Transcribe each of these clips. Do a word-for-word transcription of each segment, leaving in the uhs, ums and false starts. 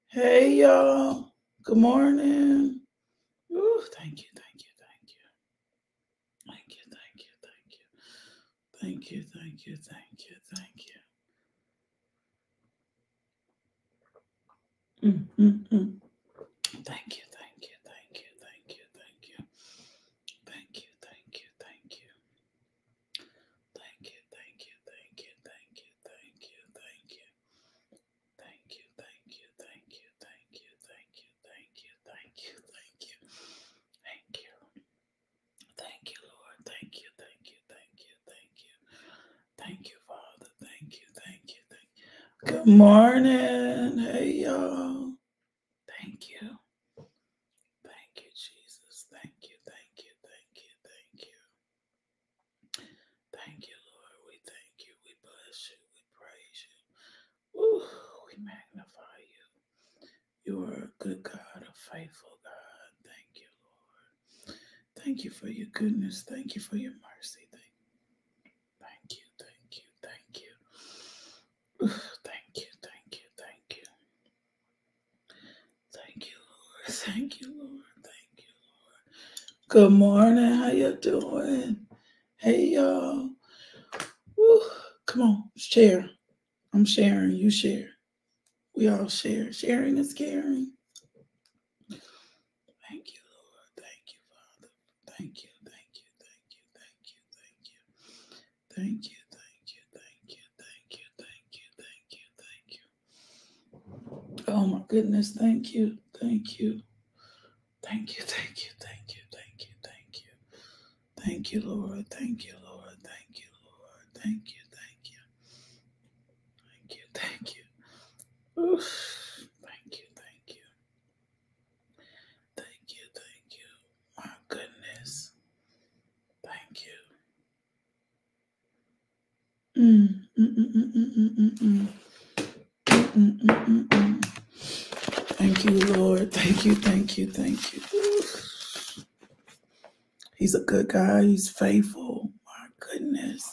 Hey, y'all. Good morning. Ooh, thank you, thank you, thank you. Thank you, thank you, thank you. Thank you, thank you, thank you, thank you. Mm, mm, mm. Thank you, thank you, thank you, thank you, thank you. Thank you, thank you, thank you. Thank you, thank you, thank you, thank you, thank you, thank you. Thank you, thank you, thank you, thank you, thank you, thank you, thank you, thank you. Thank you. Thank you, Lord. Thank you, thank you, thank you, thank you. Thank you, Father. Thank you, thank you, thank you. Good morning. Hey, y'all. Thank you. Thank you, Jesus. Thank you, thank you, thank you, thank you. Thank you, Lord. We thank you. We bless you. We praise you. Ooh, we magnify you. You are a good God, a faithful God. Thank you, Lord. Thank you for your goodness. Thank you for your mercy. Thank, thank you, thank you, thank you. Ooh, thank you, thank you, thank you. Thank you, Lord. Thank you, Lord. Thank you, Lord. Good morning. How you doing? Hey, y'all. Woo. Come on, share. I'm sharing. You share. We all share. Sharing is caring. Thank you, Lord. Thank you, Father. Thank you, thank you, thank you, thank you, thank you. Thank you, thank you, thank you, thank you, thank you, thank you, thank you. Oh my goodness, thank you, thank you, thank you, thank you, thank you, thank you, thank you. Thank you, Lord. Thank you, Lord. Thank you, Lord. Thank you, thank you, thank you, thank you. Oof. Thank you, thank you, thank you, thank you. My goodness. Thank you. Mm, mm, mm, mm, mm, mm, mm, mm. Mm, mm, mm, mm. Thank you, Lord. Thank you, thank you, thank you. Oof. He's a good guy. He's faithful. My goodness.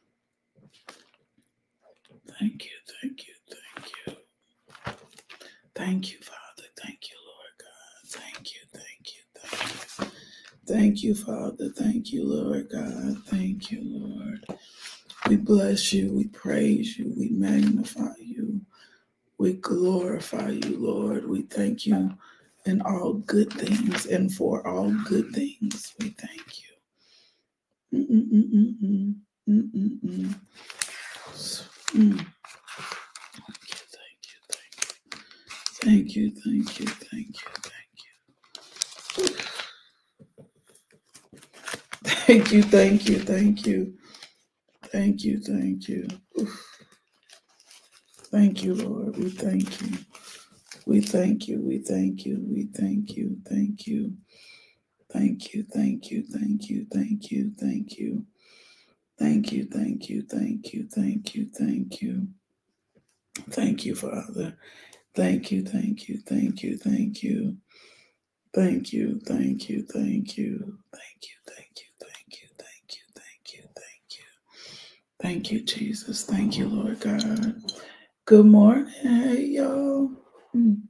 Thank you, thank you, thank you. Thank you, Father. Thank you, Lord God. Thank you, thank you, thank you. Thank you, Father. Thank you, Lord God. Thank you, Lord. We bless you. We praise you. We magnify you. We glorify you, Lord. We thank you in all good things and for all good things. We thank you. Mm-mm-mm-mm-mm. Mm-mm-mm. Mm. Thank you, thank you, thank you, thank you, thank you, thank you, thank you, thank you, thank you, thank you, thank you, Lord. We thank you. We thank you. We thank you. We thank you. Thank you. Thank you. Thank you. Thank you. Thank you. Thank you. Thank you. Thank you. Thank you. Thank you. Thank you. Thank you, Father. Thank you. Thank you. Thank you. Thank you. Thank you, thank you, thank you, thank you, thank you, thank you, thank you, thank you, thank you. Thank you, Jesus. Thank you, Lord God. Good morning. Hey, y'all. Mm.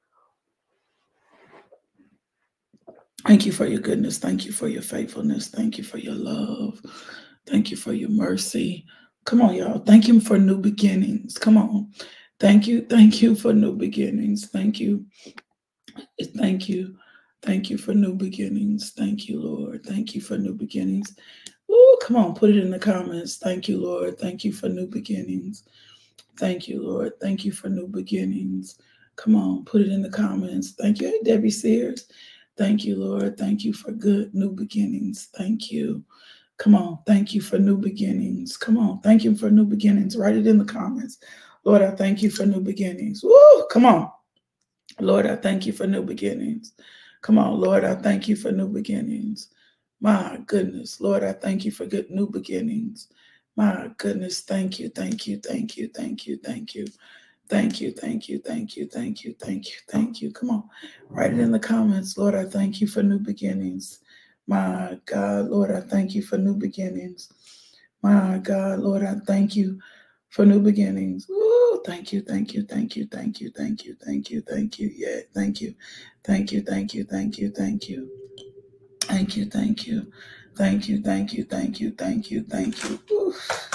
Thank you for your goodness. Thank you for your faithfulness. Thank you for your love. Thank you for your mercy. Come on, y'all. Thank you for new beginnings. Come on. Thank you. Thank you for new beginnings. Thank you. Thank you. Thank you for new beginnings. Thank you, Lord. Thank you for new beginnings. Ooh, come on, put it in the comments. Thank you, Lord. Thank you for new beginnings. Thank you, Lord. Thank you for new beginnings. Come on, put it in the comments. Thank you, hey, Debbie Sears. Thank you, Lord. Thank you for good new beginnings. Thank you. Come on, thank you for new beginnings. Come on, thank you for new beginnings. Write it in the comments. Lord, I thank you for new beginnings. Woo, come on. Lord, I thank you for new beginnings. Come on, Lord, I thank you for new beginnings. My goodness, Lord, I thank you for good new beginnings. My goodness, thank you, thank you, thank you, thank you, thank you, thank you, thank you, thank you, thank you, thank you, thank you. Come on, write it in the comments. Lord, I thank you for new beginnings. My God, Lord, I thank you for new beginnings. My God, Lord, I thank you for new beginnings. Ooh, thank you, thank you, thank you, thank you, thank you, thank you, thank you. Yeah, thank you, thank you, thank you, thank you, thank you, thank you, thank you, thank you, thank you, thank you, thank you, thank you. Ooh.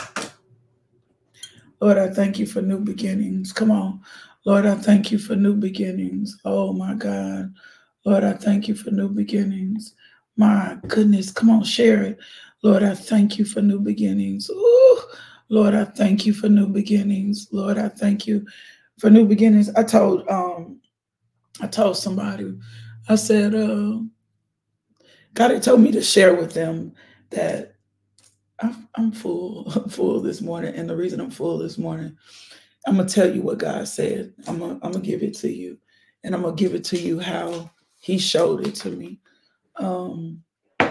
Lord, I thank you for new beginnings. Come on. Lord, I thank you for new beginnings. Oh my God. Lord, I thank you for new beginnings. My goodness. Come on, share it. Lord, I thank you for new beginnings. Ooh. Lord, I thank you for new beginnings. Lord, I thank you for new beginnings. I told um I told somebody, I said, uh, God had told me to share with them that I'm, I'm full, I'm full this morning. And the reason I'm full this morning, I'm going to tell you what God said. I'm going I'm to give it to you. And I'm going to give it to you how he showed it to me. Um,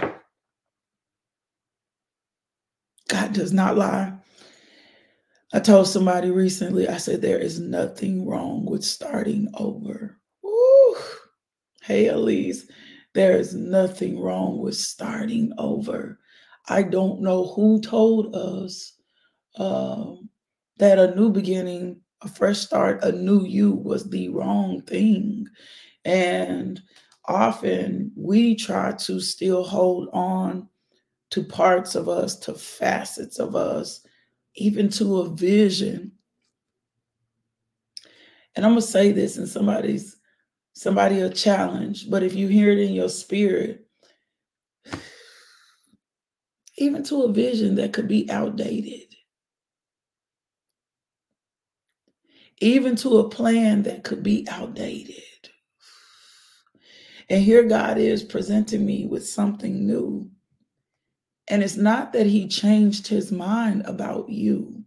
God does not lie. I told somebody recently, I said, there is nothing wrong with starting over. Woo. Hey, Elise, there is nothing wrong with starting over. I don't know who told us um, that a new beginning, a fresh start, a new you was the wrong thing. And often we try to still hold on to parts of us, to facets of us, even to a vision. And I'm going to say this, and somebody's somebody a challenge, but if you hear it in your spirit, even to a vision that could be outdated, even to a plan that could be outdated. And here God is presenting me with something new. And it's not that he changed his mind about you.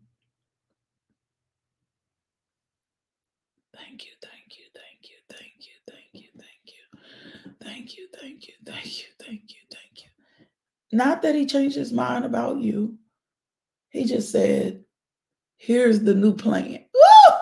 Thank you, thank you, thank you, thank you, thank you, thank you, thank you, thank you, thank you, thank you, thank you. Not that he changed his mind about you. He just said, here's the new plan. Woo!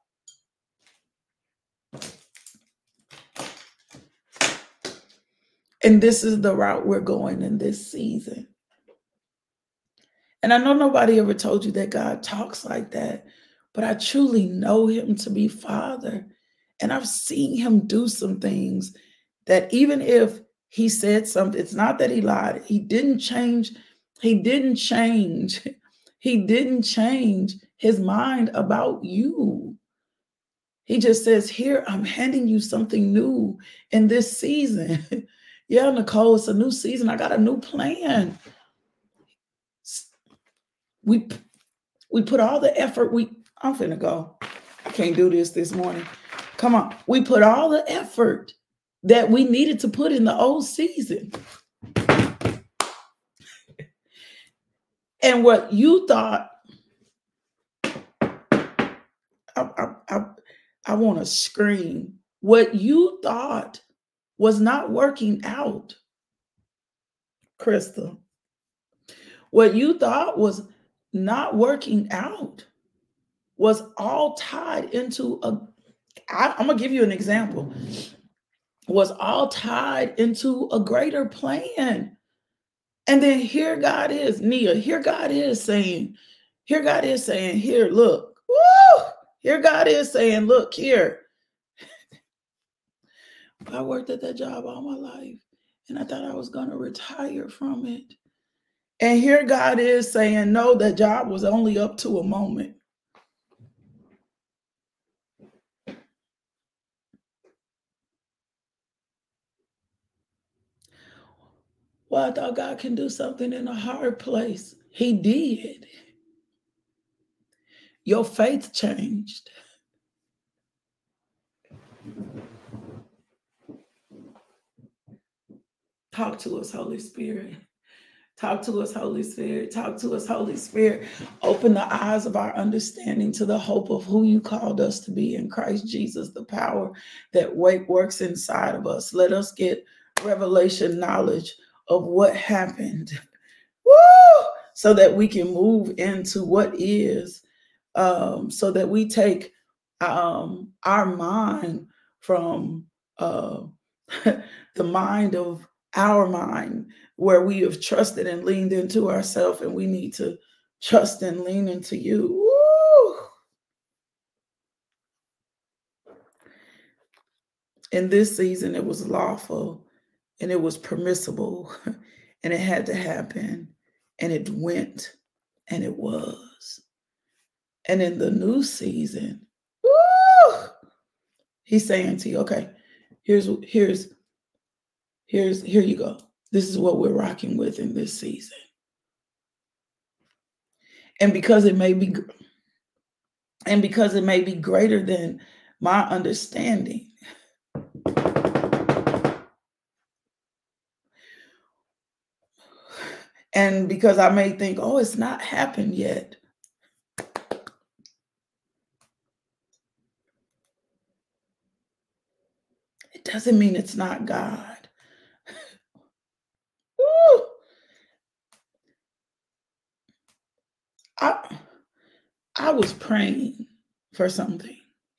And this is the route we're going in this season. And I know nobody ever told you that God talks like that, but I truly know him to be Father. And I've seen him do some things that even if he said something, it's not that he lied. He didn't change. He didn't change. He didn't change his mind about you. He just says, here, I'm handing you something new in this season. Yeah, Nicole, it's a new season. I got a new plan. We we put all the effort. We I'm finna go. I can't do this this morning. Come on. We put all the effort that we needed to put in the old season. And what you thought, I, I, I, I want to scream. What you thought was not working out, Crystal. What you thought was not working out was all tied into a, I, I'm going to give you an example, was all tied into a greater plan. And then here God is, Nia, here God is saying, here God is saying, here, look, woo! Here God is saying, look, here. I worked at that job all my life, and I thought I was going to retire from it. And here God is saying, no, that job was only up to a moment. Well, I thought God can do something in a hard place. He did. Your faith changed. Talk to us, Holy Spirit. Talk to us, Holy Spirit. Talk to us, Holy Spirit. Open the eyes of our understanding to the hope of who you called us to be in Christ Jesus, the power that works inside of us. Let us get revelation knowledge of what happened. Woo! So that we can move into what is, um, so that we take um, our mind from uh, the mind of our mind, where we have trusted and leaned into ourselves, and we need to trust and lean into you. In this season, it was lawful and it was permissible and it had to happen and it went and it was. And in the new season, woo, he's saying to you, okay, here's, here's, here's, here you go. This is what we're rocking with in this season. And because it may be, and because it may be greater than my understanding, and because I may think, oh, it's not happened yet. It doesn't mean it's not God. Woo! I, I was praying for something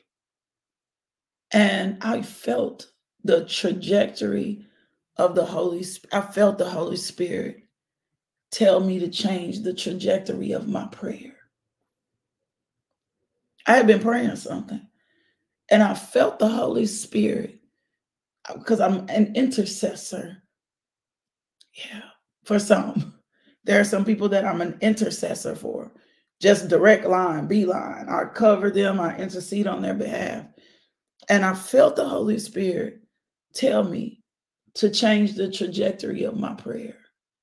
and I felt the trajectory of the Holy Spirit. I felt the Holy Spirit tell me to change the trajectory of my prayer. I had been praying something and I felt the Holy Spirit because I'm an intercessor. Yeah, for some. There are some people that I'm an intercessor for. Just direct line, beeline. I cover them, I intercede on their behalf. And I felt the Holy Spirit tell me to change the trajectory of my prayer.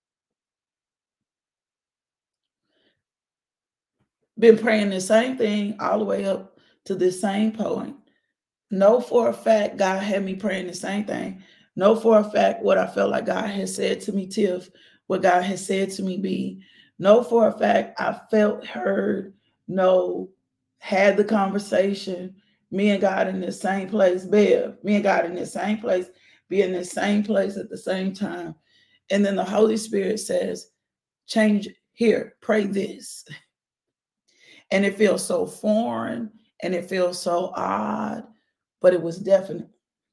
Been praying the same thing all the way up to this same point. Know for a fact God had me praying the same thing. Know for a fact what I felt like God had said to me, Tiff, what God has said to me, B. Know for a fact I felt heard, know, had the conversation, me and God in the same place, Bev, me and God in the same place, be in the same place at the same time. And then the Holy Spirit says, change here, pray this. And it feels so foreign and it feels so odd, but it was definite.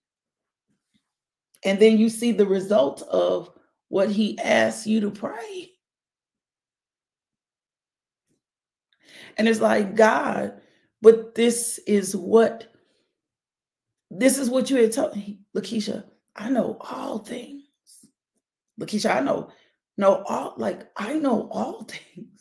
And then you see the result of what he asks you to pray. And it's like, God, but this is what, this is what you had told me. Lakeisha, I know all things. Lakeisha, I know, know all, like, I know all things.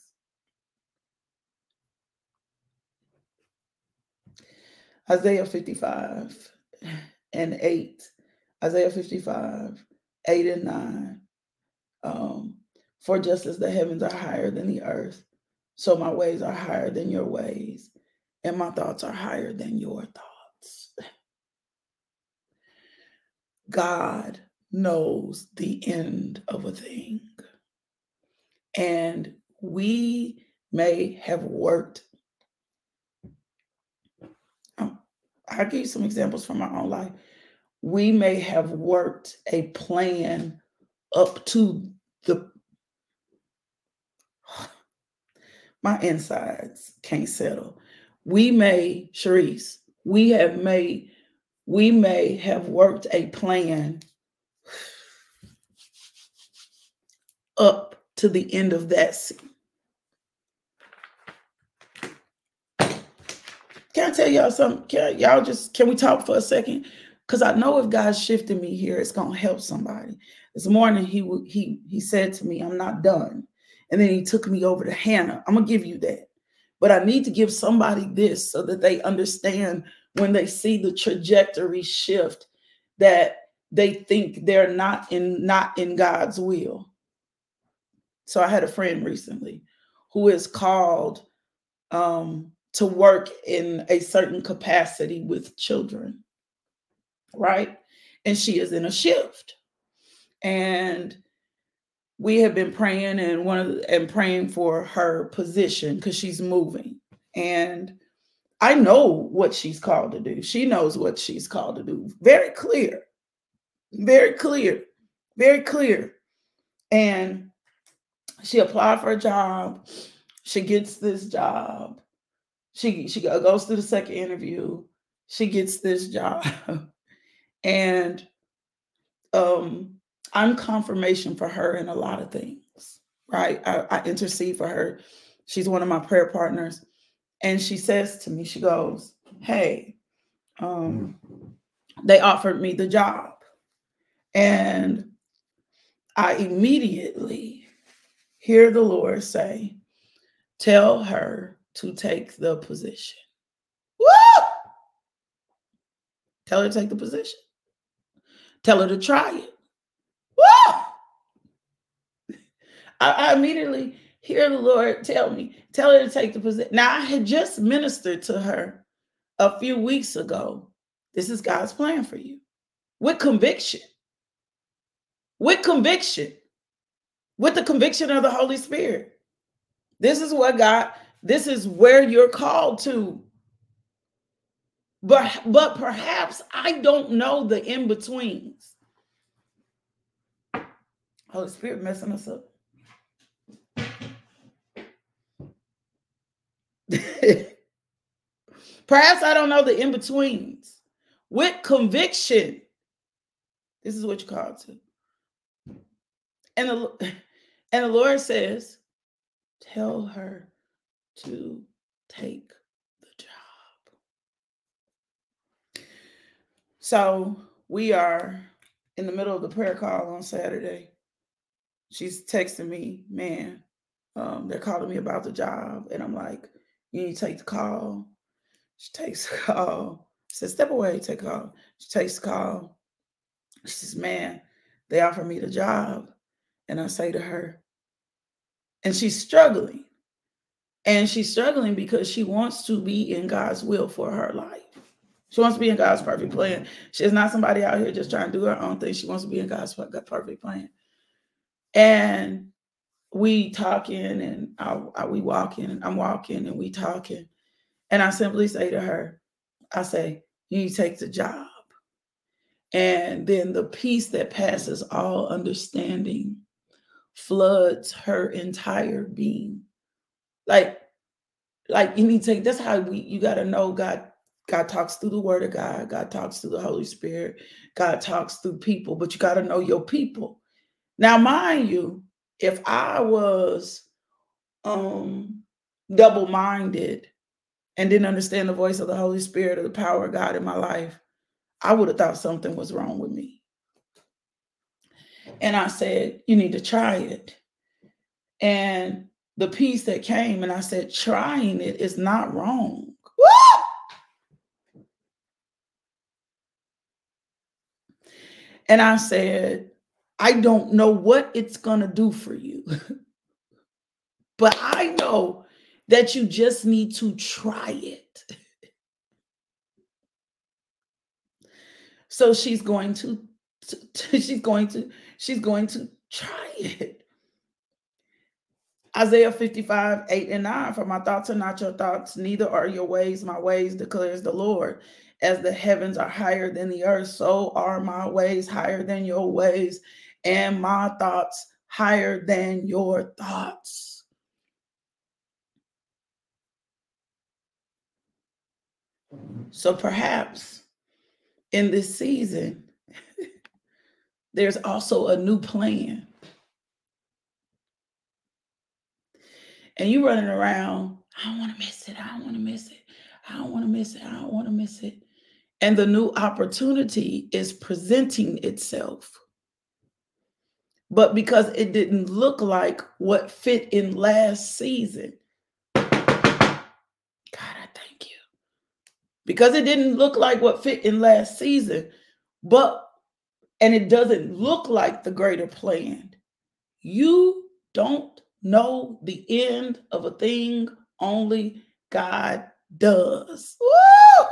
Isaiah fifty-five and eight. Isaiah fifty-five, eight and nine. Um, for just as the heavens are higher than the earth, so my ways are higher than your ways, and my thoughts are higher than your thoughts. God knows the end of a thing. And we may have worked. Um, I'll give you some examples from my own life. We may have worked a plan up to the, my insides can't settle. We may, Sharice, we have made, we may have worked a plan up to the end of that scene. Can I tell y'all something? Can y'all just, can we talk for a second? Because I know if God's shifting me here, it's going to help somebody. This morning, he he he said to me, I'm not done. And then he took me over to Hannah. I'm going to give you that. But I need to give somebody this so that they understand when they see the trajectory shift that they think they're not in, not in God's will. So I had a friend recently who is called um, to work in a certain capacity with children, right? And she is in a shift. And we have been praying and one of the, and praying for her position because she's moving. And I know what she's called to do. She knows what she's called to do. Very clear. Very clear. Very clear. And she applied for a job. She gets this job. She, she goes through the second interview. She gets this job. And um, I'm confirmation for her in a lot of things, right? I, I intercede for her. She's one of my prayer partners. And she says to me, she goes, hey, um, they offered me the job. And I immediately hear the Lord say, tell her to take the position. Woo! Tell her to take the position. Tell her to try it. Woo! I, I immediately hear the Lord tell me, tell her to take the position. Now, I had just ministered to her a few weeks ago. This is God's plan for you. With conviction. With conviction. With the conviction of the Holy Spirit. This is what God, this is where you're called to. But, but perhaps I don't know the in-betweens. Holy Spirit messing us up. Perhaps I don't know the in-betweens. With conviction, this is what you're called to. And the, and the Lord says, tell her to take the job. So we are in the middle of the prayer call on Saturday. She's texting me, man, um, they're calling me about the job. And I'm like, you need to take the call. She takes the call. She says, step away, take a call. She takes the call. She says, man, they offered me the job. And I say to her, and she's struggling. And she's struggling because she wants to be in God's will for her life. She wants to be in God's perfect plan. She's not somebody out here just trying to do her own thing. She wants to be in God's perfect plan. And we talking and I, I, we walking and I'm walking and we talking. And I simply say to her, I say, you need to take the job. And then the peace that passes all understanding floods her entire being. Like, like you need to take, that's how we, you got to know God, God talks through the word of God. God talks through the Holy Spirit. God talks through people, but you got to know your people. Now, mind you, if I was um, double-minded and didn't understand the voice of the Holy Spirit or the power of God in my life, I would have thought something was wrong with me. And I said, you need to try it. And the peace that came, and I said, trying it is not wrong. Woo! And I said, I don't know what it's going to do for you, but I know that you just need to try it. So she's going to, to she's going to, she's going to try it. Isaiah fifty-five, eight and nine, for my thoughts are not your thoughts, neither are your ways my ways, declares the Lord. As the heavens are higher than the earth, so are my ways higher than your ways, and my thoughts higher than your thoughts. So perhaps in this season, there's also a new plan. And you running around, I don't want to miss it. I don't want to miss it. I don't want to miss it. I don't want to miss it. And the new opportunity is presenting itself. But because it didn't look like what fit in last season, God, I thank you. Because it didn't look like what fit in last season, but, and it doesn't look like the greater plan. You don't know the end of a thing, only God does. Woo!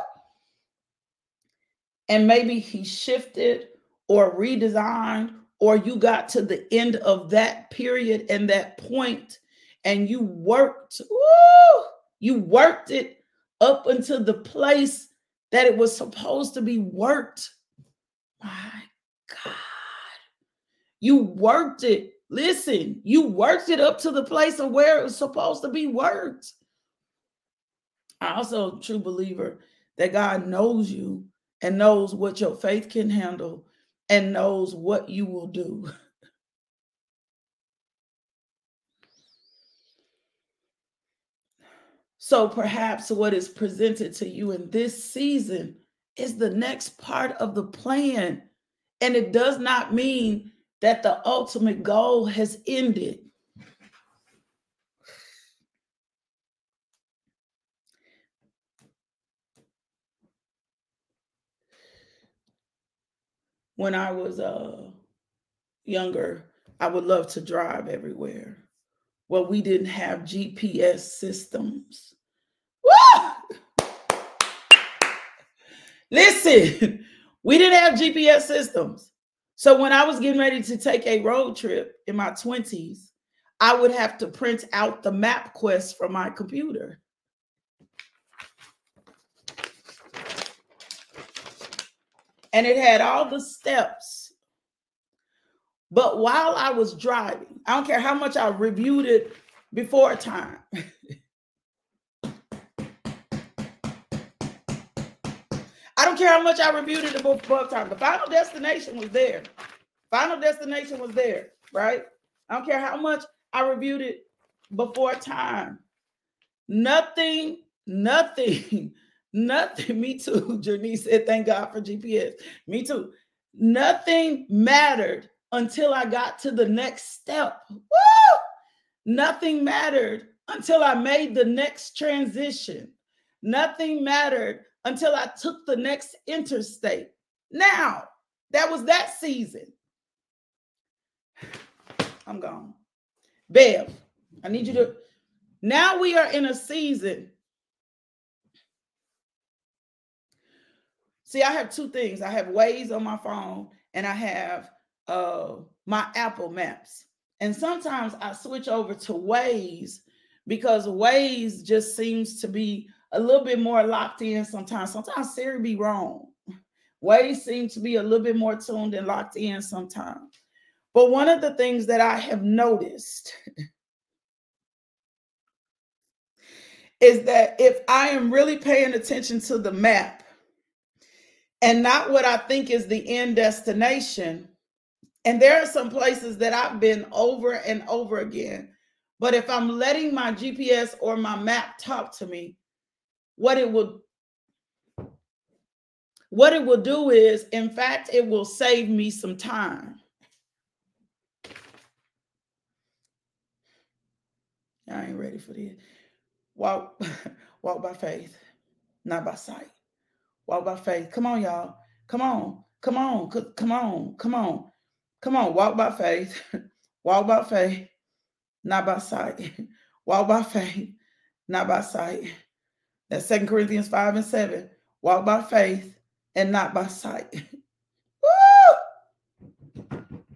And maybe he shifted or redesigned, or you got to the end of that period and that point, and you worked, woo, you worked it up until the place that it was supposed to be worked. My God. You worked it. Listen, you worked it up to the place of where it was supposed to be worked. I'm also a true believer that God knows you and knows what your faith can handle and knows what you will do. So perhaps what is presented to you in this season is the next part of the plan. And it does not mean that the ultimate goal has ended. When I was uh, younger, I would love to drive everywhere. Well, we didn't have G P S systems. Woo! Listen, we didn't have G P S systems. So when I was getting ready to take a road trip in my twenties, I would have to print out the MapQuest from my computer. And it had all the steps. But while I was driving, I don't care how much I reviewed it before time. I don't care how much I reviewed it before time. The final destination was there. Final destination was there, right? I don't care how much I reviewed it before time. Nothing, nothing, nothing. Me too. Janice said, thank God for G P S. Me too. Nothing mattered until I got to the next step. Woo! Nothing mattered until I made the next transition. Nothing mattered until I took the next interstate. Now, that was that season. I'm gone. Bev, I need you to. Now we are in a season. See, I have two things. I have Waze on my phone and I have uh, my Apple Maps. And sometimes I switch over to Waze because Waze just seems to be a little bit more locked in sometimes. Sometimes Siri be wrong. Waze seems to be a little bit more tuned and locked in sometimes. But one of the things that I have noticed is that if I am really paying attention to the map and not what I think is the end destination, and there are some places that I've been over and over again, but if I'm letting my G P S or my map talk to me, what it will what it will do is, in fact, it will save me some time. I ain't ready for this. Walk, walk by faith, not by sight. Walk by faith. Come on, y'all. Come on. Come on. Come on. Come on. Come on. Walk by faith. Walk by faith, not by sight. Walk by faith, not by sight. That's Second Corinthians five and seven. Walk by faith and not by sight. Woo!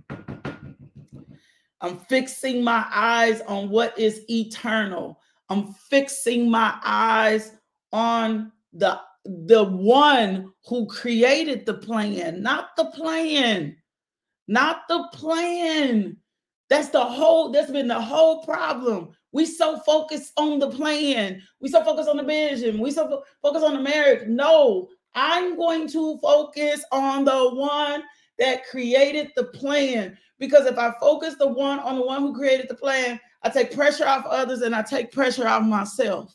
I'm fixing my eyes on what is eternal. I'm fixing my eyes on the, the one who created the plan, not the plan, not the plan. That's the whole, that's been the whole problem. We so focused on the plan. We so focused on the vision. We so fo- focused on the marriage. No, I'm going to focus on the one that created the plan. Because if I focus the one on the one who created the plan, I take pressure off others and I take pressure off myself.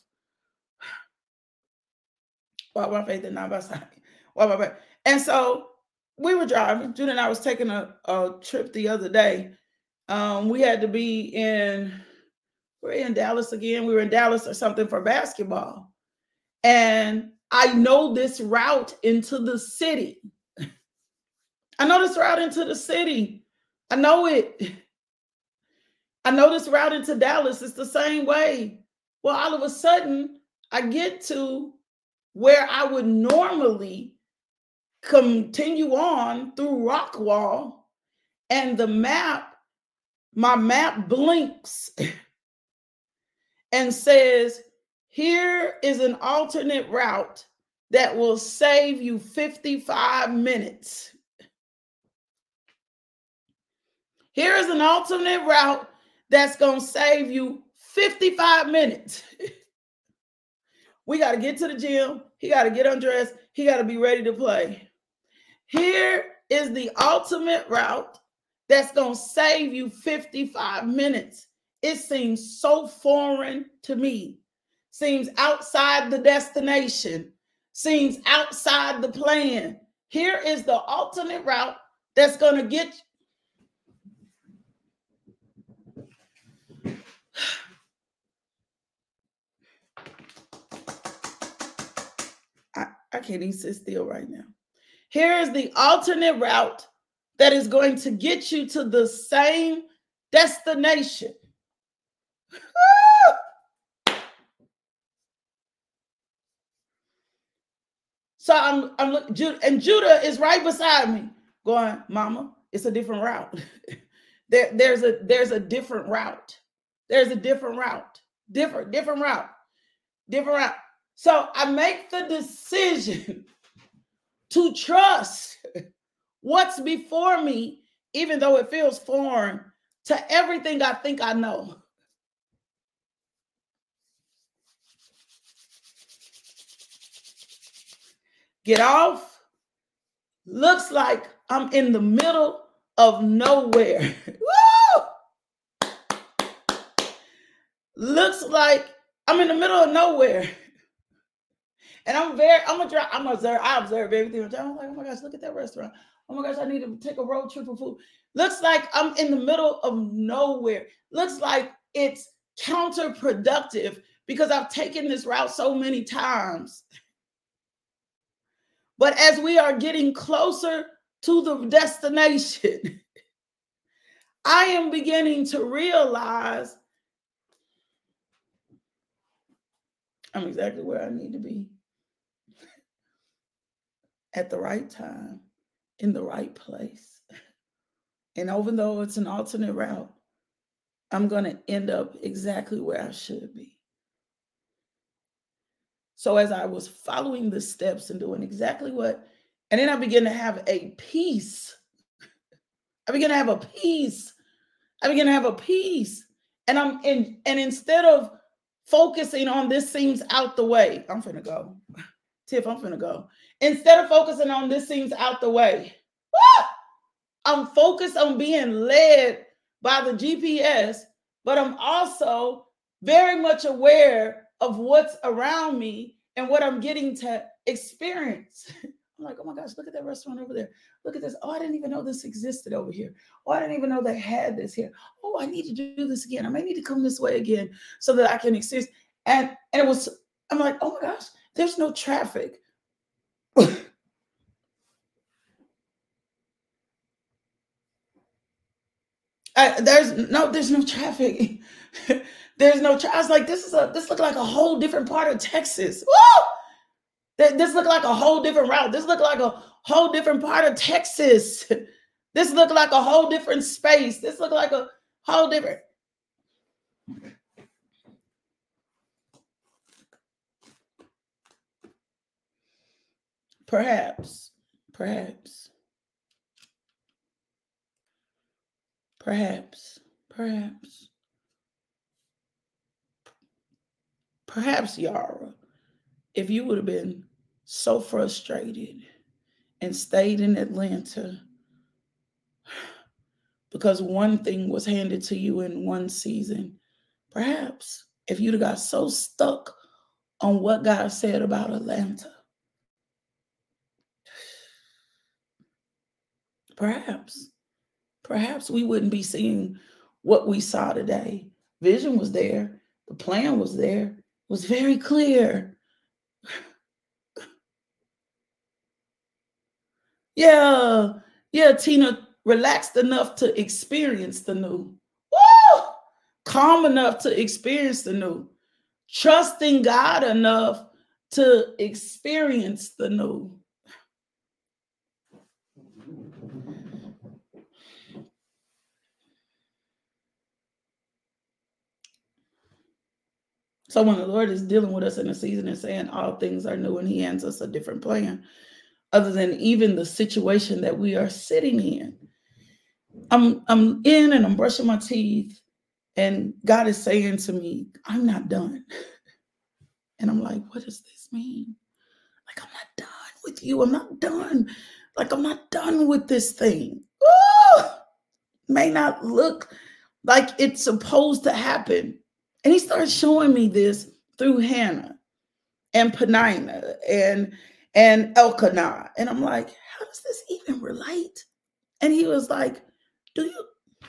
Walk by faith and not by sight. Walk by faith. And so we were driving. Judah and I was taking a, a trip the other day. Um, we had to be in, we're in Dallas again. We were in Dallas or something for basketball. And I know this route into the city. I know this route into the city. I know it. I know this route into Dallas. It's the same way. Well, all of a sudden, I get to where I would normally continue on through Rockwall, and the map, my map blinks and says, here is an alternate route that will save you fifty-five minutes. Here is an alternate route that's going to save you fifty-five minutes. We got to get to the gym. He got to get undressed. He got to be ready to play. Here is the ultimate route that's going to save you fifty-five minutes. It seems so foreign to me. Seems outside the destination. seems outside the plan. Here is the alternate route that's going to get you. I, I can't even sit still right now. Here is the alternate route that is going to get you to the same destination. So I'm, I'm looking, and Judah is right beside me, going, "Mama, it's a different route. there, there's a there's a different route. There's a different route. Different, different route. Different route." So I make the decision to trust what's before me, even though it feels foreign to everything I think I know. Get off. Looks like I'm in the middle of nowhere. Woo! Looks like I'm in the middle of nowhere. And I'm very, I'm gonna try, I'm gonna observe, I observe everything. I'm like, oh my gosh, look at that restaurant. Oh my gosh, I need to take a road trip for food. Looks like I'm in the middle of nowhere. Looks like it's counterproductive because I've taken this route so many times. But as we are getting closer to the destination, I am beginning to realize I'm exactly where I need to be at the right time, in the right place. And even though it's an alternate route, I'm going to end up exactly where I should be. So as I was following the steps and doing exactly what, and then I began to have a peace. I began to have a peace. I began to have a peace. And I'm in, and instead of focusing on this seems out the way, I'm finna go. Tiff, I'm finna go. Instead of focusing on this seems out the way, I'm focused on being led by the G P S, but I'm also very much aware of what's around me and what I'm getting to experience. I'm like, oh my gosh, look at that restaurant over there. Look at this. Oh, I didn't even know this existed over here. Oh, I didn't even know they had this here. Oh, I need to do this again. I may need to come this way again so that I can experience. And, and it was, I'm like, oh my gosh, there's no traffic. I, there's no, there's no traffic. There's no traffic. I was like, this is a, this looked like a whole different part of Texas. Woo! This looked like a whole different route. This looked like a whole different part of Texas. This looked like a whole different space. This looked like a whole different. Perhaps, perhaps, perhaps, perhaps, perhaps, Yara, if you would have been so frustrated and stayed in Atlanta because one thing was handed to you in one season, perhaps if you'd have got so stuck on what God said about Atlanta, perhaps, perhaps we wouldn't be seeing what we saw today. Vision was there. The plan was there. It was very clear. Yeah, yeah, Tina, relaxed enough to experience the new. Woo! Calm enough to experience the new. Trusting God enough to experience the new. So when the Lord is dealing with us in a season and saying all things are new and he hands us a different plan, other than even the situation that we are sitting in, I'm, I'm in and I'm brushing my teeth and God is saying to me, I'm not done. And I'm like, what does this mean? Like, I'm not done with you. I'm not done. Like, I'm not done with this thing. Ooh! May not look like it's supposed to happen. And he started showing me this through Hannah. and Penina and and Elkanah. And I'm like, how does this even relate? And he was like, do you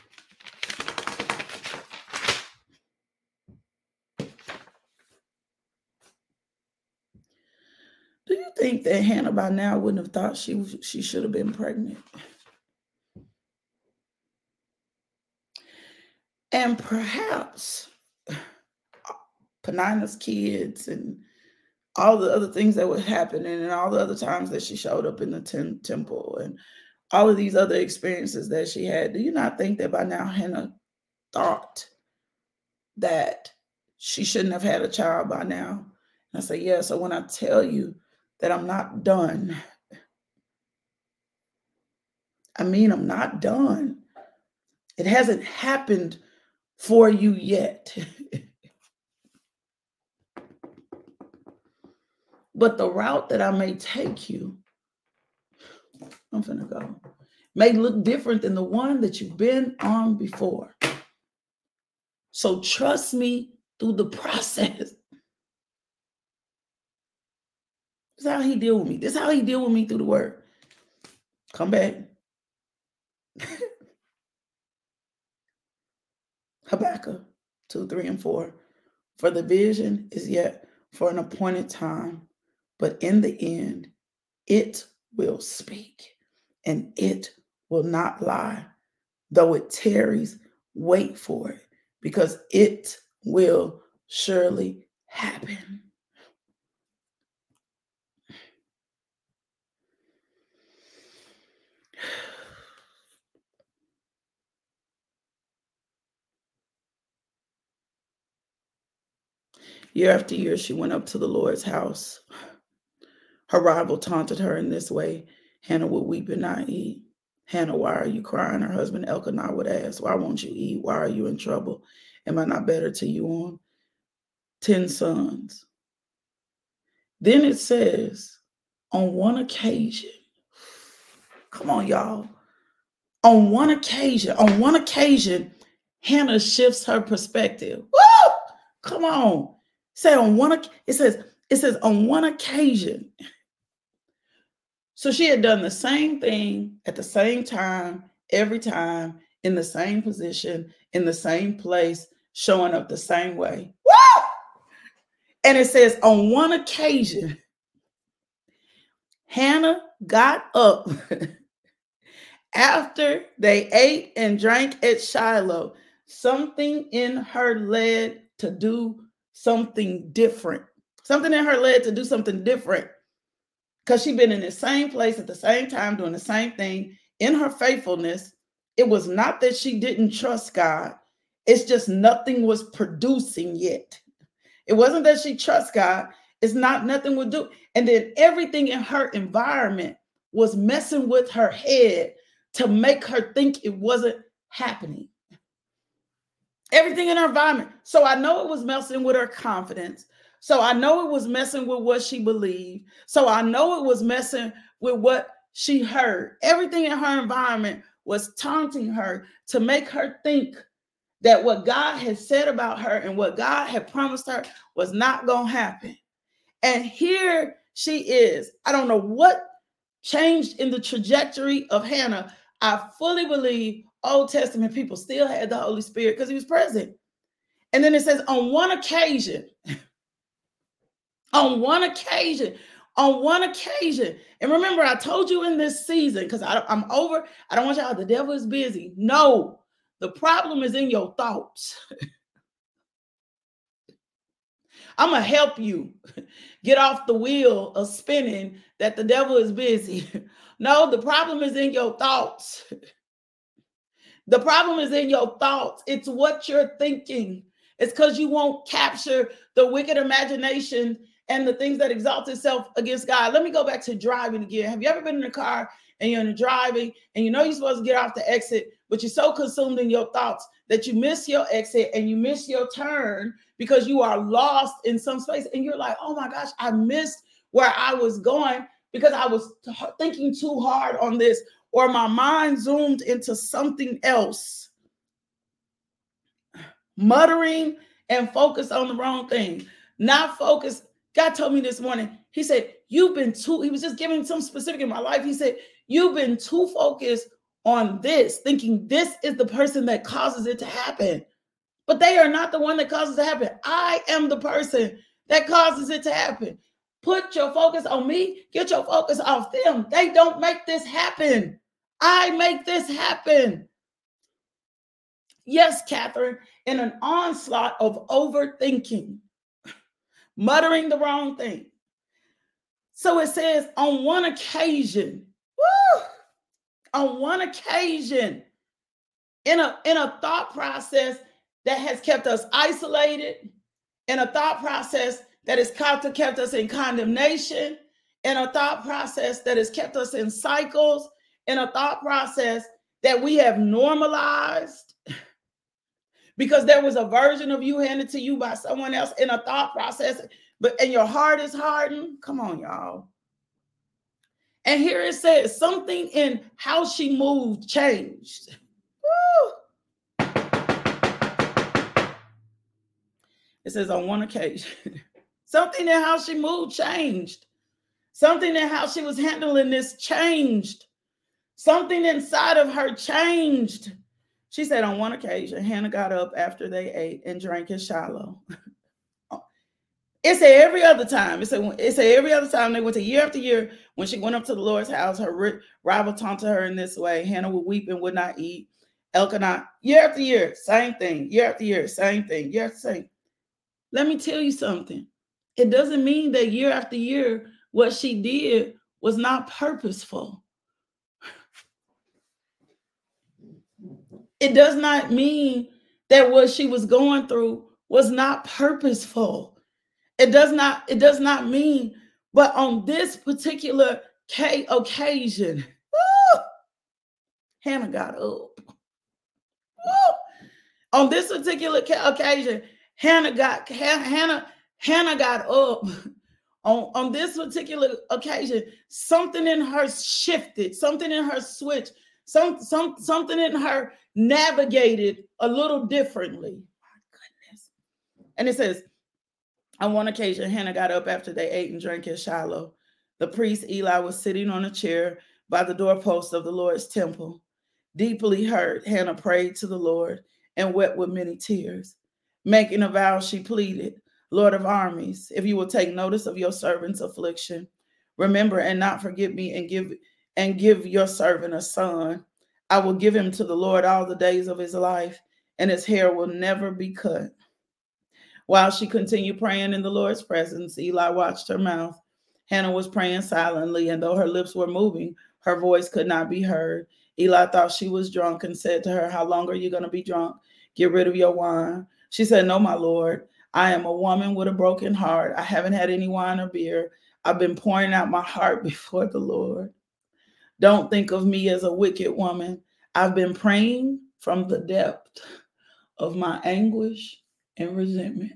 do you think that Hannah by now wouldn't have thought she she should have been pregnant? And perhaps Penina's kids and all the other things that were happening and all the other times that she showed up in the ten- temple and all of these other experiences that she had, do you not think that by now Hannah thought that she shouldn't have had a child by now? And I say, yeah, so when I tell you that I'm not done, I mean, I'm not done. It hasn't happened for you yet. But the route that I may take you, I'm finna go, may look different than the one that you've been on before. So trust me through the process. This is how he deal with me. This is how he deal with me through the word. Come back. Habakkuk two, three, and four. For the vision is yet for an appointed time, but in the end, it will speak and it will not lie. Though it tarries, wait for it, because it will surely happen. Year after year, she went up to the Lord's house. Her rival taunted her in this way. Hannah would weep and not eat. Hannah, why are you crying? Her husband Elkanah would ask, why won't you eat? Why are you in trouble? Am I not better to you on ten sons? Then it says, on one occasion, come on, y'all. On one occasion, on one occasion, Hannah shifts her perspective. Woo! Come on. Say on one, it says, it says on one occasion. So she had done the same thing at the same time, every time, in the same position, in the same place, showing up the same way. Woo! And it says on one occasion, Hannah got up after they ate and drank at Shiloh. Something in her led to do something different. Something in her led to do something different. Because she'd been in the same place at the same time, doing the same thing in her faithfulness. It was not that she didn't trust God. It's just nothing was producing yet. It wasn't that she trusts God. It's not nothing would do. And then everything in her environment was messing with her head to make her think it wasn't happening. Everything in her environment. So I know it was messing with her confidence. So I know it was messing with what she believed. So I know it was messing with what she heard. Everything in her environment was taunting her to make her think that what God had said about her and what God had promised her was not going to happen. And here she is. I don't know what changed in the trajectory of Hannah. I fully believe Old Testament people still had the Holy Spirit because he was present. And then it says on one occasion, on one occasion, on one occasion. And remember, I told you in this season, because I'm over, I don't want y'all, the devil is busy. No, the problem is in your thoughts. I'm going to help you get off the wheel of spinning that the devil is busy. No, the problem is in your thoughts. The problem is in your thoughts. It's what you're thinking. It's because you won't capture the wicked imagination and the things that exalt itself against God. Let me go back to driving again. Have you ever been in a car and you're in driving and you know you're supposed to get off the exit, but you're so consumed in your thoughts that you miss your exit and you miss your turn because you are lost in some space and you're like, oh my gosh, I missed where I was going because I was thinking too hard on this, or my mind zoomed into something else, muttering and focused on the wrong thing, not focused God told me this morning, he said, you've been too, he was just giving some specific in my life. He said, you've been too focused on this, thinking this is the person that causes it to happen. But they are not the one that causes it to happen. I am the person that causes it to happen. Put your focus on me. Get your focus off them. They don't make this happen. I make this happen. Yes, Catherine, in an onslaught of overthinking, muttering the wrong thing. So it says on one occasion, woo, on one occasion, in a, in a thought process that has kept us isolated, in a thought process that has kept us in condemnation, in a thought process that has kept us in cycles, in a thought process that we have normalized because there was a version of you handed to you by someone else in a thought process, but and your heart is hardened. Come on, y'all. And here it says something in how she moved changed. Woo. It says on one occasion, something in how she moved changed. Something in how she was handling this changed. Something inside of her changed. She said on one occasion, Hannah got up after they ate and drank at Shiloh. It said every other time. It said, it said every other time they went to year after year, when she went up to the Lord's house, her rival taunted her in this way. Hannah would weep and would not eat. Elkanah, year after year, same thing. Year after year, same thing. Year after same. Let me tell you something. It doesn't mean that year after year, what she did was not purposeful. It does not mean that what she was going through was not purposeful. It does not, it does not mean, but on this particular occasion, woo, Hannah got up. Woo. On this particular occasion, Hannah got Hannah Hannah got up. On, on this particular occasion, something in her shifted, something in her switched, some, some, something in her navigated a little differently. My goodness. And it says, on one occasion, Hannah got up after they ate and drank at Shiloh. The priest Eli was sitting on a chair by the doorpost of the Lord's temple. Deeply hurt, Hannah prayed to the Lord and wept with many tears. Making a vow, she pleaded, Lord of armies, if you will take notice of your servant's affliction, remember and not forget me and give and give your servant a son. I will give him to the Lord all the days of his life, and his hair will never be cut. While she continued praying in the Lord's presence, Eli watched her mouth. Hannah was praying silently, and though her lips were moving, her voice could not be heard. Eli thought she was drunk and said to her, how long are you going to be drunk? Get rid of your wine. She said, no, my Lord. I am a woman with a broken heart. I haven't had any wine or beer. I've been pouring out my heart before the Lord. Don't think of me as a wicked woman. I've been praying from the depth of my anguish and resentment.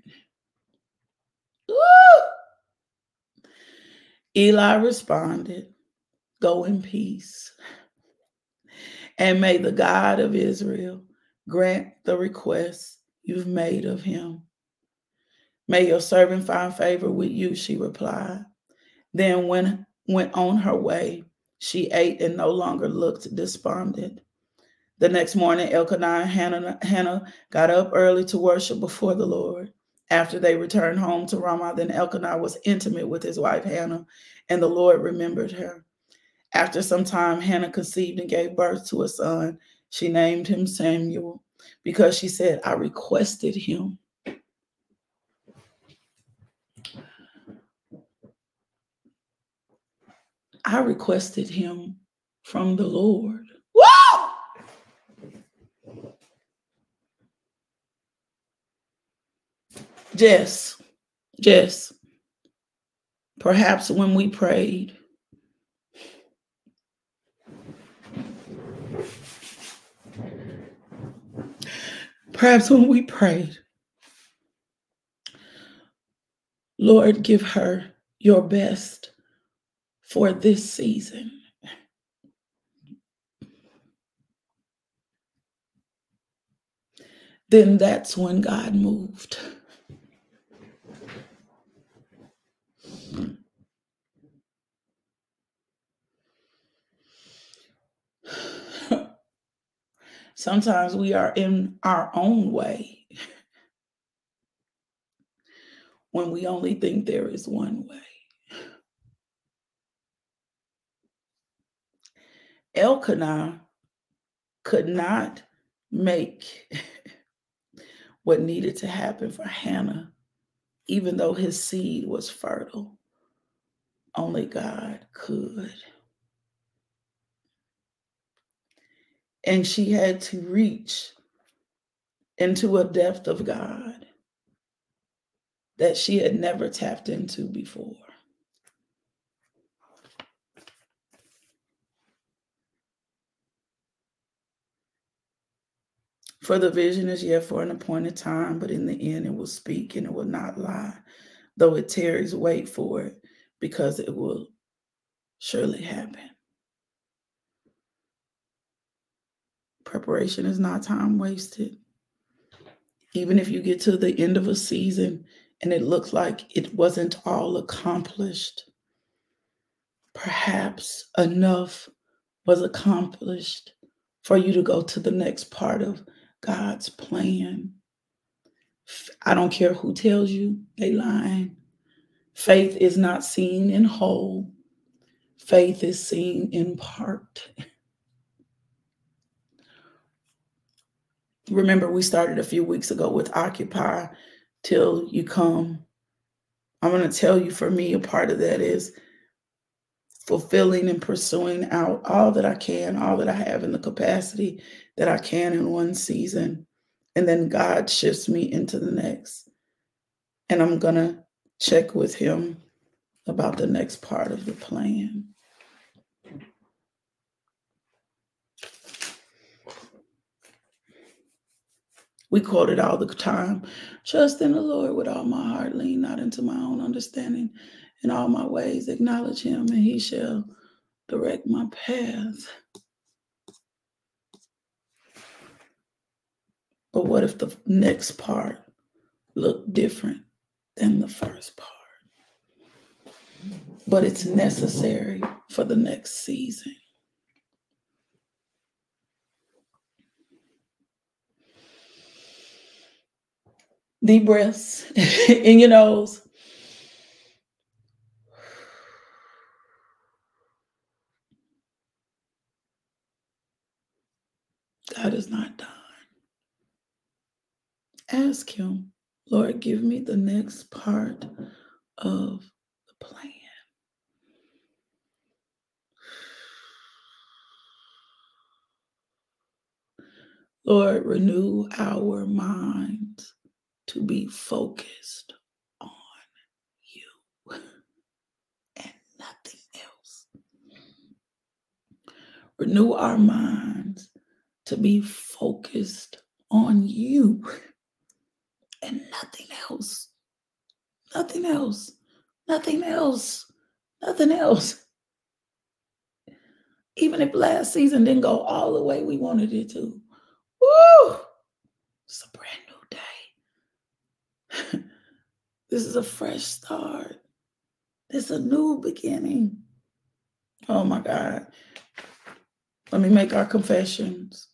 Woo! Eli responded, go in peace. And may the God of Israel grant the request you've made of him. May your servant find favor with you, she replied. Then when went on her way, she ate and no longer looked despondent. The next morning, Elkanah and Hannah, Hannah got up early to worship before the Lord. After they returned home to Ramah, then Elkanah was intimate with his wife Hannah, and the Lord remembered her. After some time, Hannah conceived and gave birth to a son. She named him Samuel because she said, I requested him. I requested him from the Lord. Woo! Jess, Jess, perhaps when we prayed, perhaps when we prayed, Lord, give her your best for this season. Then that's when God moved. Sometimes we are in our own way when we only think there is one way. Elkanah could not make what needed to happen for Hannah, even though his seed was fertile. Only God could. And she had to reach into a depth of God that she had never tapped into before. For the vision is yet for an appointed time, but in the end it will speak and it will not lie. Though it tarries, wait for it, because it will surely happen. Preparation is not time wasted. Even if you get to the end of a season and it looks like it wasn't all accomplished, perhaps enough was accomplished for you to go to the next part of God's plan. I don't care who tells you they lying. Faith is not seen in whole. Faith is seen in part. Remember, we started a few weeks ago with Occupy Till You Come. I'm going to tell you, for me, a part of that is fulfilling and pursuing out all that I can, all that I have in the capacity that I can in one season. And then God shifts me into the next. And I'm going to check with him about the next part of the plan. We quote it all the time. Trust in the Lord with all my heart, lean not into my own understanding. In all my ways, acknowledge him, and he shall direct my path. But what if the next part looked different than the first part? But it's necessary for the next season. Deep breaths in your nose. God is not done. Ask him, Lord, give me the next part of the plan. Lord, renew our minds to be focused on you and nothing else. Renew our minds to be focused on you and nothing else. Nothing else. Nothing else. Nothing else. Even if last season didn't go all the way we wanted it to. Woo! It's a brand new day. This is a fresh start. This is a new beginning. Oh my God. Let me make our confessions.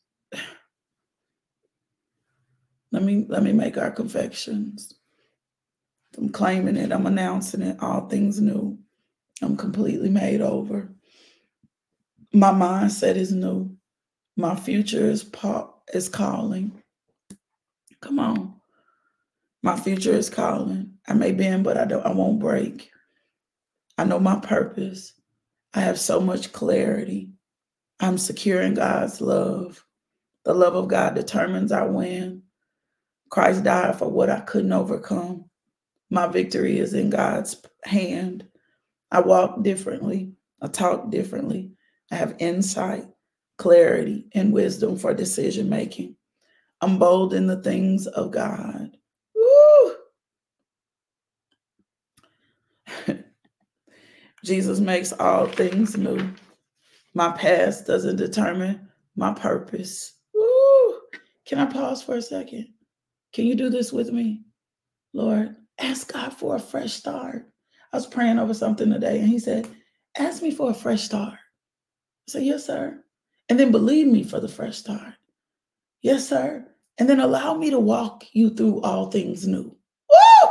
Let me let me make our confessions. I'm claiming it. I'm announcing it. All things new. I'm completely made over. My mindset is new. My future is pop is calling. Come on. My future is calling. I may bend, but I don't. I won't break. I know my purpose. I have so much clarity. I'm secure in God's love. The love of God determines I win. Christ died for what I couldn't overcome. My victory is in God's hand. I walk differently. I talk differently. I have insight, clarity, and wisdom for decision making. I'm bold in the things of God. Woo! Jesus makes all things new. My past doesn't determine my purpose. Woo! Can I pause for a second? Can you do this with me? Lord, ask God for a fresh start. I was praying over something today and he said, ask me for a fresh start. I said, yes, sir. And then believe me for the fresh start. Yes, sir. And then allow me to walk you through all things new. Woo!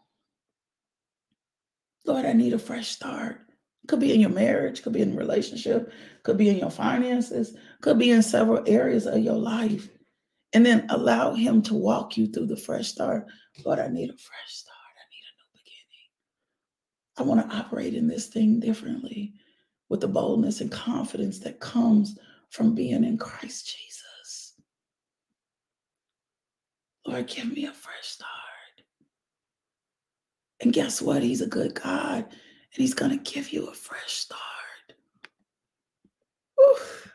Lord, I need a fresh start. Could be in your marriage, could be in a relationship, could be in your finances, could be in several areas of your life. And then allow him to walk you through the fresh start. Lord, I need a fresh start. I need a new beginning. I want to operate in this thing differently with the boldness and confidence that comes from being in Christ Jesus. Lord, give me a fresh start. And guess what? He's a good God, and he's going to give you a fresh start. Whew.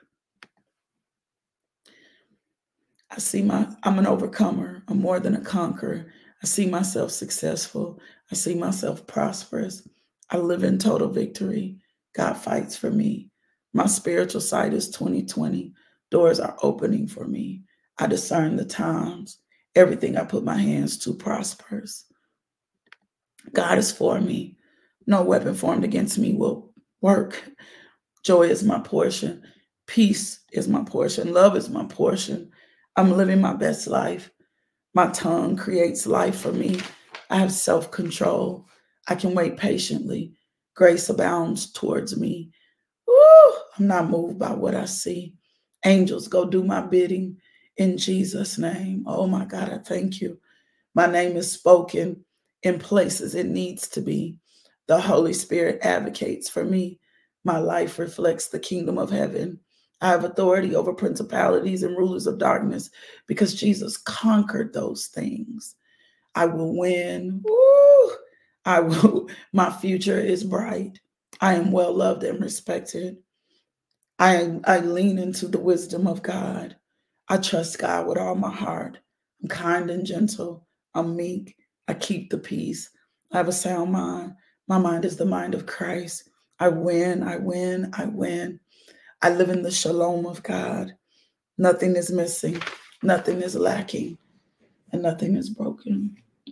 I see my, I'm an overcomer. I'm more than a conqueror. I see myself successful. I see myself prosperous. I live in total victory. God fights for me. My spiritual sight is twenty twenty. Doors are opening for me. I discern the times. Everything I put my hands to prospers. God is for me. No weapon formed against me will work. Joy is my portion. Peace is my portion. Love is my portion. I'm living my best life. My tongue creates life for me. I have self-control. I can wait patiently. Grace abounds towards me. Woo! I'm not moved by what I see. Angels, go do my bidding in Jesus' name. Oh my God, I thank you. My name is spoken in places it needs to be. The Holy Spirit advocates for me. My life reflects the kingdom of heaven. I have authority over principalities and rulers of darkness because Jesus conquered those things. I will win. Woo! I will. My future is bright. I am well loved and respected. I, I lean into the wisdom of God. I trust God with all my heart. I'm kind and gentle. I'm meek. I keep the peace. I have a sound mind. My mind is the mind of Christ. I win. I win. I win. I live in the shalom of God. Nothing is missing. Nothing is lacking. And nothing is broken.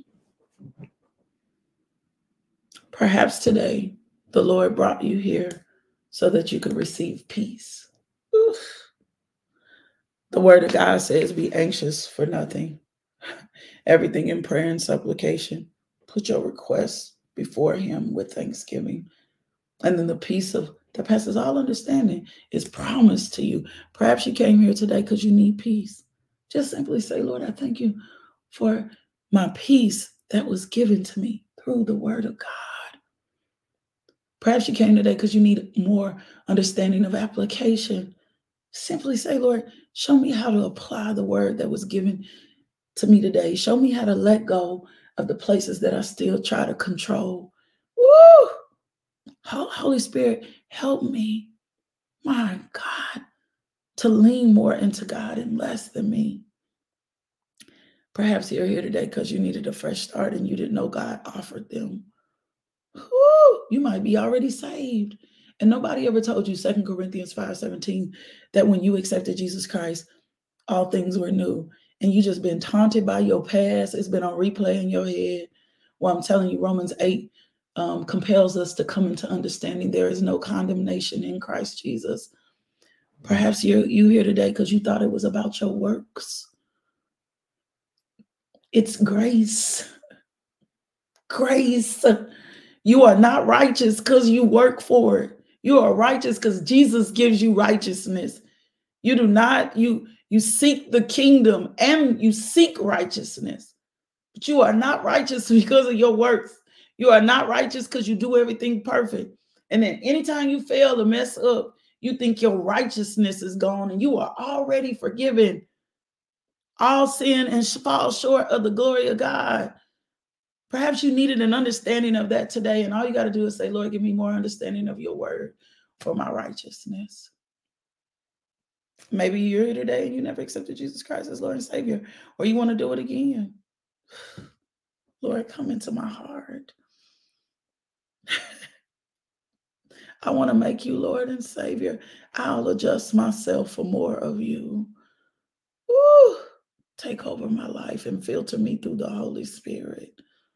Perhaps today the Lord brought you here so that you could receive peace. Oof. The word of God says, be anxious for nothing. Everything in prayer and supplication. Put your requests before him with thanksgiving. And then the peace of that passes all understanding is promised to you. Perhaps you came here today because you need peace. Just simply say, Lord, I thank you for my peace that was given to me through the word of God. Perhaps you came today because you need more understanding of application. Simply say, Lord, show me how to apply the word that was given to me today. Show me how to let go of the places that I still try to control. Woo! Holy Spirit, help me, my God, to lean more into God and less than me. Perhaps you're here today because you needed a fresh start and you didn't know God offered them. Woo! You might be already saved. And nobody ever told you, Second Corinthians five seventeen, that when you accepted Jesus Christ, all things were new. And you just been taunted by your past. It's been on replay in your head. Well, I'm telling you, Romans eight um, compels us to come into understanding there is no condemnation in Christ Jesus. Perhaps you're you here today because you thought it was about your works. It's grace. Grace. You are not righteous because you work for it. You are righteous because Jesus gives you righteousness. You do not, you you seek the kingdom and you seek righteousness. But you are not righteous because of your works. You are not righteous because you do everything perfect. And then anytime you fail to mess up, you think your righteousness is gone and you are already forgiven. All sin and fall short of the glory of God. Perhaps you needed an understanding of that today. And all you got to do is say, Lord, give me more understanding of your word for my righteousness. Maybe you're here today and you never accepted Jesus Christ as Lord and Savior, or you want to do it again. Lord, come into my heart. I want to make you Lord and Savior. I'll adjust myself for more of you. Woo! Take over my life and filter me through the Holy Spirit.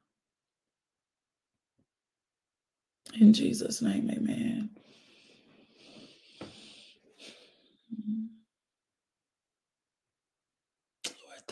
In Jesus' name, amen.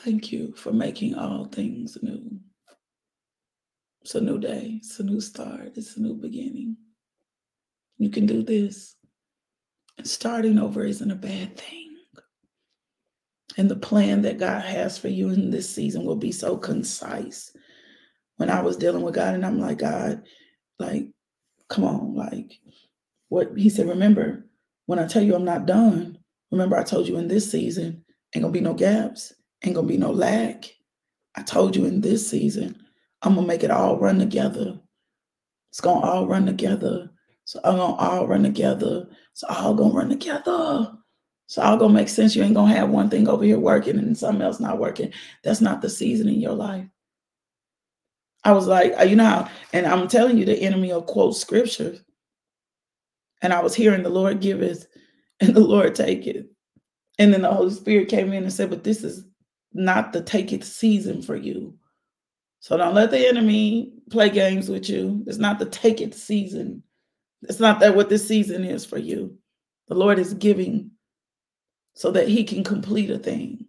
Thank you for making all things new. It's a new day. It's a new start. It's a new beginning. You can do this. And starting over isn't a bad thing. And the plan that God has for you in this season will be so concise. When I was dealing with God, and I'm like, God, like, come on, like, what he said, remember, when I tell you I'm not done, remember I told you in this season, ain't gonna be no gaps, ain't gonna be no lack. I told you in this season, I'm gonna make it all run together. It's gonna all run together. So I'm gonna all run together. It's all gonna run together. It's all gonna make sense. You ain't gonna have one thing over here working and something else not working. That's not the season in your life. I was like, you know how, and I'm telling you, the enemy will quote scriptures. And I was hearing the Lord giveth and the Lord taketh. And then the Holy Spirit came in and said, but this is not the take it season for you. So don't let the enemy play games with you. It's not the take it season. It's not that what this season is for you. The Lord is giving so that he can complete a thing.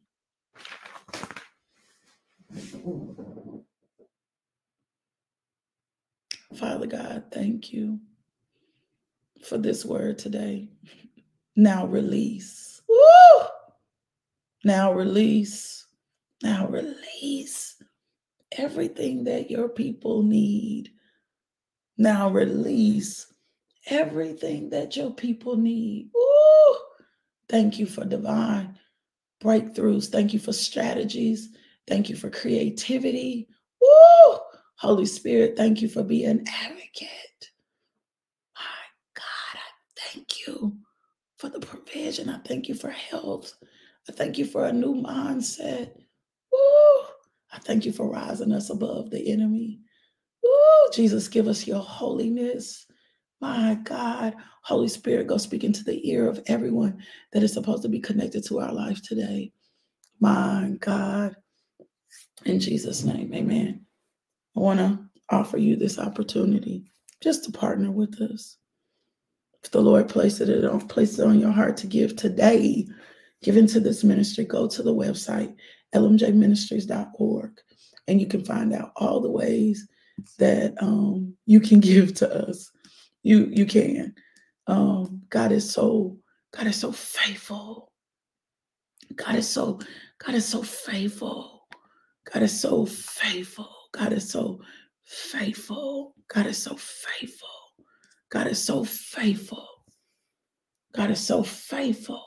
Father God, thank you for this word today. Now release. Woo! Now release. Now release everything that your people need. Now release everything that your people need. Woo! Thank you for divine breakthroughs. Thank you for strategies. Thank you for creativity. Woo! Holy Spirit, thank you for being an advocate. My God, I thank you for the provision. I thank you for health. I thank you for a new mindset. Woo! I thank you for rising us above the enemy. Woo! Jesus, give us your holiness. My God, Holy Spirit, go speak into the ear of everyone that is supposed to be connected to our life today. My God, in Jesus' name, amen. I want to offer you this opportunity just to partner with us. If the Lord placed it on, placed it on your heart to give today, give into this ministry, go to the website, l m j ministries dot org, and you can find out all the ways that um, you can give to us. You you can. Um, God is so God is so faithful. God is so God is so faithful. God is so faithful. God is so faithful. God is so faithful. God is so faithful. God is so faithful.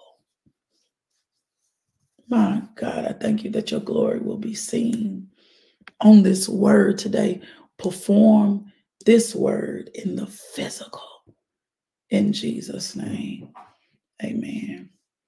My God, I thank you that your glory will be seen on this word today. Perform this word in the physical. In Jesus' name, amen.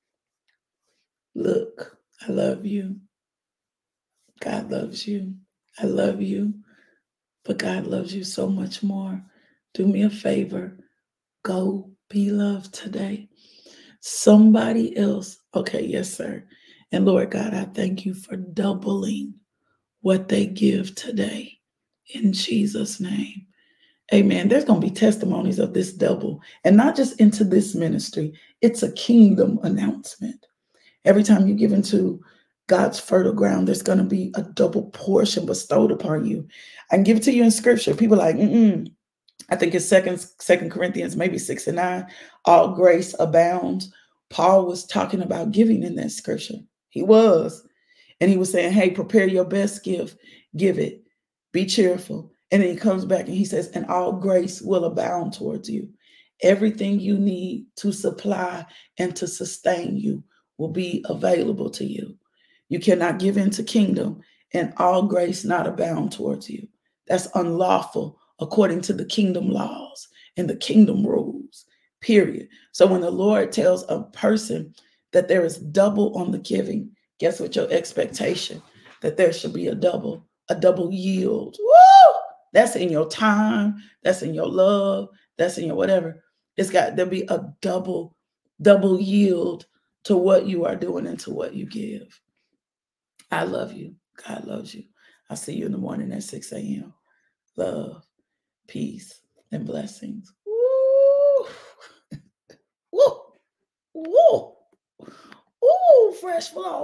Look, I love you. God loves you. I love you. But God loves you so much more. Do me a favor. Go be loved today. Somebody else. Okay, yes, sir. And Lord God, I thank you for doubling what they give today. In Jesus' name. Amen. There's going to be testimonies of this double, and not just into this ministry. It's a kingdom announcement. Every time you give into God's fertile ground, there's going to be a double portion bestowed upon you. I can give it to you in scripture. People are like, mm-mm. I think it's second, second Corinthians, maybe six and nine. All grace abounds. Paul was talking about giving in that scripture. He was. And he was saying, hey, prepare your best gift. Give it. Be cheerful. And then he comes back and he says, and all grace will abound towards you. Everything you need to supply and to sustain you will be available to you. You cannot give into kingdom and all grace not abound towards you. That's unlawful according to the kingdom laws and the kingdom rules, period. So when the Lord tells a person that there is double on the giving, guess what your expectation? That there should be a double, a double yield. Woo! That's in your time. That's in your love. That's in your whatever. It's got to be a double, double yield to what you are doing and to what you give. I love you. God loves you. I'll see you in the morning at six a.m. Love, peace, and blessings. Woo! Woo! Woo! Ooh, fresh flow.